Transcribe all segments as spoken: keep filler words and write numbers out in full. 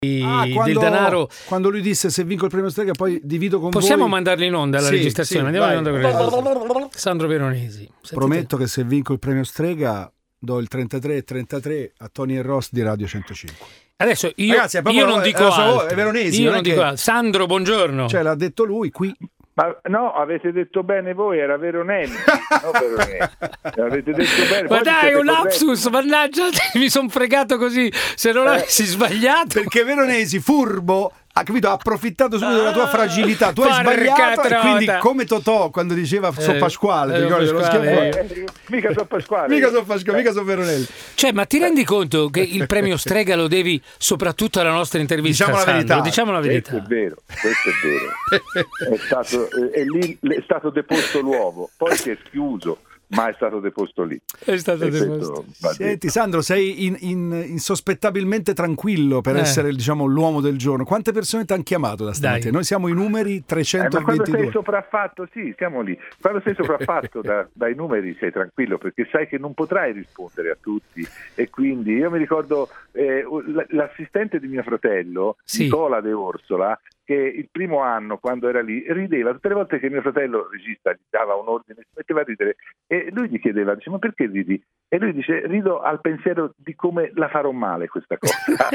Ah, quando, del denaro. Quando lui disse se vinco il premio Strega poi divido con Possiamo voi. mandarli in onda alla Sì, registrazione? sì, Andiamo vai. in onda con Sandro Veronesi. Sentite. Prometto che se vinco il premio Strega do il trentatré e trentatré a Tony e Ross di Radio centocinque. Adesso io, Ragazzi, è proprio io non la- dico è la sua voce, altro. è Veronesi, Io non non è dico che- altro. Sandro, buongiorno. Cioè l'ha detto lui qui. Ma no, avete detto bene voi, era Veronelli, no Veronelli. Avete detto bene. Ma poi dai, siete un lapsus, corretti. mannaggia, mi sono fregato così. Se non Eh. avessi sbagliato. Perché Veronesi, furbo, ha capito, ha approfittato subito della tua fragilità. Tu hai Porca sbagliato e quindi trota. come Totò quando diceva so Eh, Pasquale, eh, ti ricordi so dello Pasquale, scherzo? Eh, mica so Pasquale. Mica so Pasquale, mica so Veronelli. Cioè, ma ti rendi conto che il premio Strega lo devi soprattutto alla nostra intervista? Diciamo la Sandro? verità. Diciamo la Questo verità. è vero, questo è vero. È stato, è lì, è stato deposto l'uovo, poi si è schiuso, ma è stato deposto lì. È stato E questo deposto. va Senti detto. Sandro, sei in, in- insospettabilmente tranquillo per Eh. essere diciamo l'uomo del giorno. Quante persone ti hanno chiamato da stamattina? Dai. Noi siamo i numeri Eh, ma quando sei trecentoventidue. sopraffatto, sì, siamo lì. Quando sei sopraffatto da- dai numeri sei tranquillo perché sai che non potrai rispondere a tutti e quindi io mi ricordo eh, l- l'assistente di mio fratello, Sì. Nicola De Orsola, che il primo anno quando era lì rideva tutte le volte che mio fratello regista gli dava un ordine, si metteva a ridere e lui gli chiedeva, dice, ma perché ridi? E lui dice, rido al pensiero di come la farò male questa cosa.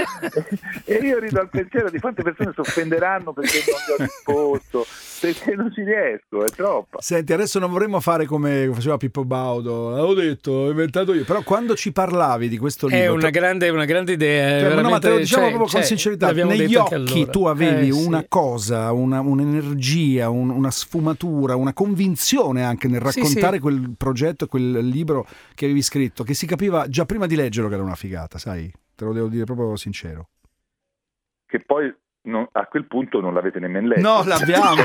E io rido al pensiero di quante persone si offenderanno perché non gli ho risposto, perché non ci riesco, è troppo. Senti, adesso non vorremmo fare come faceva Pippo Baudo, l'avevo detto, l'ho inventato io, però quando ci parlavi di questo libro... È una grande, una grande idea. Cioè, ma no, ma te lo veramente, diciamo cioè, proprio con cioè, sincerità, l'abbiamo negli detto anche occhi allora. tu avevi Eh, sì. una cosa, una, un'energia, un- una sfumatura, una convinzione anche nel Sì, raccontare sì. quel progetto, quel libro che avevi scritto, che si capiva già prima di leggerlo che era una figata, sai? Te lo devo dire proprio sincero. Che poi non- a quel punto non l'avete nemmeno letto. No, l'abbiamo.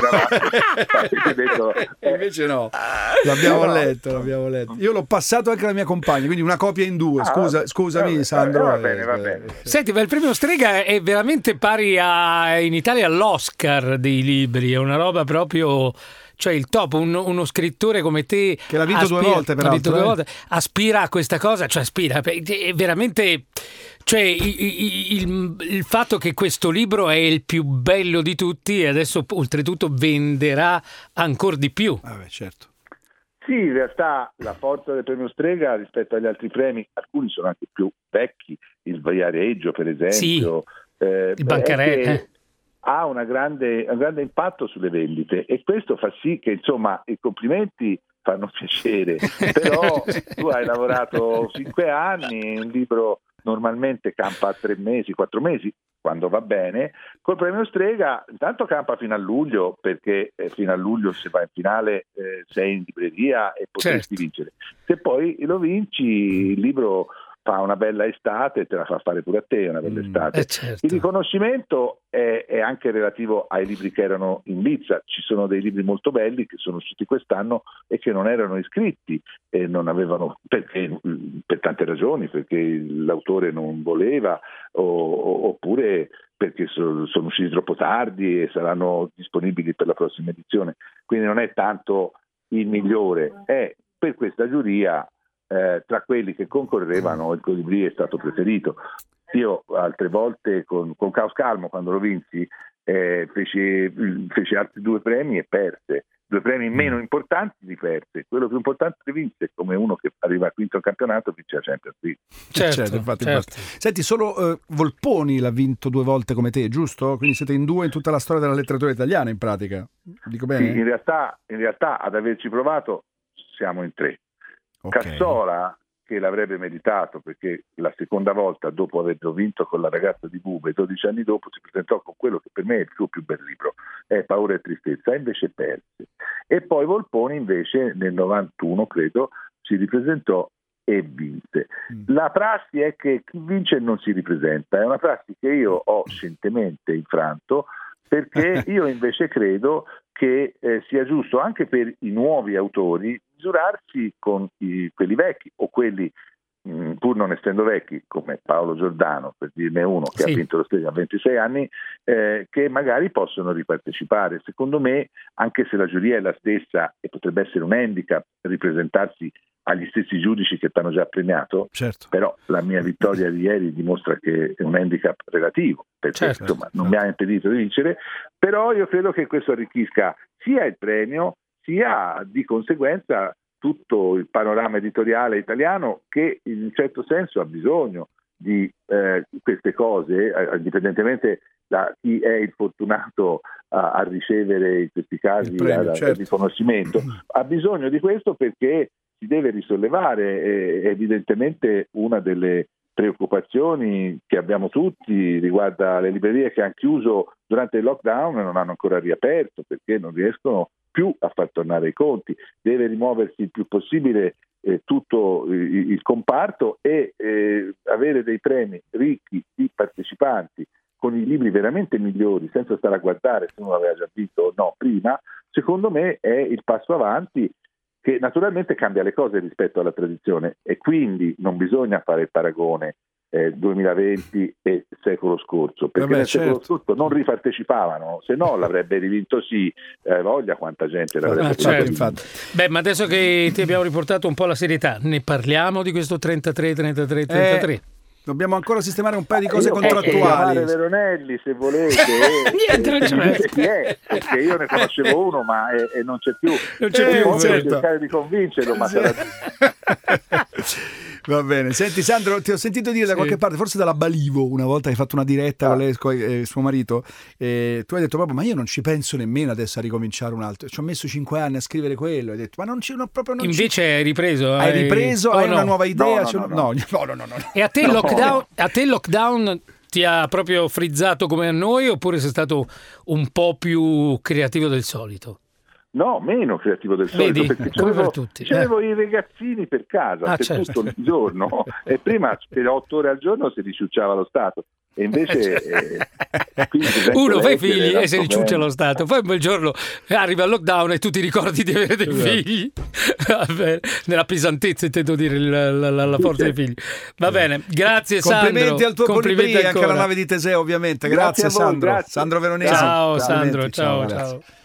Avete detto, E eh, invece no, l'abbiamo No, no. letto, l'abbiamo letto. Io l'ho passato anche alla mia compagna, quindi una copia in due. Ah, Scusa, vabbè, scusami vabbè, Sandro. va bene, eh, va eh, bene. Senti, ma il premio Strega è veramente pari a, in Italia all'Oscar dei libri, è una roba proprio, cioè il top, un- uno scrittore come te Che l'ha vinto due volte, l'ha vinto peraltro, due eh. volte, aspira a questa cosa, cioè aspira, è veramente, cioè i- i- il, il fatto che questo libro è il più bello di tutti e adesso oltretutto venderà ancora di più. Vabbè, certo. Sì, in realtà la forza del premio Strega rispetto agli altri premi, alcuni sono anche più vecchi, il Viareggio per esempio, eh, il Bancarè, è che eh. ha una grande, un grande impatto sulle vendite e questo fa sì che insomma i complimenti fanno piacere, però tu hai lavorato cinque anni, un libro normalmente campa tre mesi, quattro mesi, quando va bene, col premio Strega intanto campa fino a luglio perché eh, fino a luglio se vai in finale eh, sei in libreria e potresti Certo. vincere. Se poi lo vinci il libro fa una bella estate, te la fa fare pure a te una bella Mm, estate. Eh, certo. Il riconoscimento è, è anche relativo ai libri che erano in lizza, ci sono dei libri molto belli che sono usciti quest'anno e che non erano iscritti e non avevano, perché, per tante ragioni, perché l'autore non voleva o, o- oppure perché so- sono usciti troppo tardi e saranno disponibili per la prossima edizione, quindi non è tanto il migliore, è per questa giuria eh, tra quelli che concorrevano il Colibrì è stato preferito. Io altre volte con, con Caos Calmo quando lo vinsi eh, feci, feci altri due premi e perse, due premi meno importanti di perse, quello più importante di vinse come uno che arriva a quinto al campionato vince la Champions League. Certo, Certo, infatti, certo. infatti. Senti, solo eh, Volponi l'ha vinto due volte come te, giusto? Quindi siete in due in tutta la storia della letteratura italiana, in pratica. Dico Sì, bene? in realtà, in realtà ad averci provato siamo in tre. Ok. Cassola che l'avrebbe meritato perché la seconda volta dopo averlo vinto con la ragazza di Bube dodici anni dopo si presentò con quello che per me è il suo più bel libro, è Paura e Tristezza, e invece perse. E poi Volponi invece nel novantuno credo si ripresentò e vinse. Mm. La prassi è che chi vince non si ripresenta, è una prassi che io ho scientemente infranto perché io invece credo che eh, sia giusto anche per i nuovi autori misurarsi con i, quelli vecchi o quelli mh, pur non essendo vecchi come Paolo Giordano, per dirne uno che Sì. ha vinto lo Strega a ventisei anni, eh, che magari possono ripartecipare. Secondo me, anche se la giuria è la stessa e potrebbe essere un handicap ripresentarsi agli stessi giudici che ti hanno già premiato, certo. Però la mia vittoria di ieri dimostra che è un handicap relativo, perché certo, insomma non certo. mi ha impedito di vincere, però io credo che questo arricchisca sia il premio, sia di conseguenza tutto il panorama editoriale italiano, che in un certo senso ha bisogno di eh, queste cose, eh, indipendentemente da chi è il fortunato a, a ricevere in questi casi il, premio, la, certo. il riconoscimento, ha bisogno di questo perché si deve risollevare. eh, evidentemente una delle preoccupazioni che abbiamo tutti riguarda le librerie che hanno chiuso durante il lockdown e non hanno ancora riaperto perché non riescono più a far tornare i conti. Deve rimuoversi il più possibile eh, tutto il, il comparto e eh, avere dei premi ricchi di partecipanti con i libri veramente migliori, senza stare a guardare se uno aveva già vinto o no prima, secondo me è il passo avanti che naturalmente cambia le cose rispetto alla tradizione, e quindi non bisogna fare il paragone eh, duemilaventi e secolo scorso, perché Vabbè, nel certo. secolo scorso non ripartecipavano, se no l'avrebbe rivinto sì, eh, voglia quanta gente l'avrebbe Ah, certo. infatti. Beh, ma adesso che ti abbiamo riportato un po' la serietà, ne parliamo di questo trentatré trentatré trentatré? Eh, dobbiamo ancora sistemare un paio di cose io contrattuali. Posso Veronelli se volete, Niente, non c'è e, chi è, perché io ne conoscevo uno ma e, e non c'è più, non c'è Eh, più posso certo. cercare di convincerlo, ma sarà... Va bene, senti Sandro, ti ho sentito dire da Sì. qualche parte, forse dalla Balivo, una volta hai fatto una diretta Ah. con lei e eh, suo marito, e tu hai detto proprio, ma io non ci penso nemmeno adesso a ricominciare un altro, ci ho messo cinque anni a scrivere quello, hai detto, ma non ci, no, proprio non Invece ci... hai ripreso? Hai ripreso, oh, hai no. una nuova idea? No, Cioè, no, no, no, no, no, no, no. E a te il No. lockdown, a te il lockdown ti ha proprio frizzato come a noi, oppure sei stato un po' più creativo del solito? No, meno creativo del solito, Vedi? perché Come c'avevo, per tutti. c'avevo i ragazzini per casa Ah, per certo. tutto il giorno e prima per otto ore al giorno si riciucciava lo Stato e invece eh, quindi Uno fa i leggere figli era e se riciuccia bello. lo Stato, poi un bel giorno arriva il lockdown e tu ti ricordi di avere dei Esatto. figli. Vabbè, nella pesantezza intendo dire la, la, la, la forza dei figli. Va bene, grazie Sandro. Complimenti al tuo Complimenti Polibri e anche alla ancora. nave di Teseo ovviamente, Grazie grazie, a voi, Sandro grazie. Sandro Veronesi. Ciao Sandro, Complimenti, ciao grazie. ciao.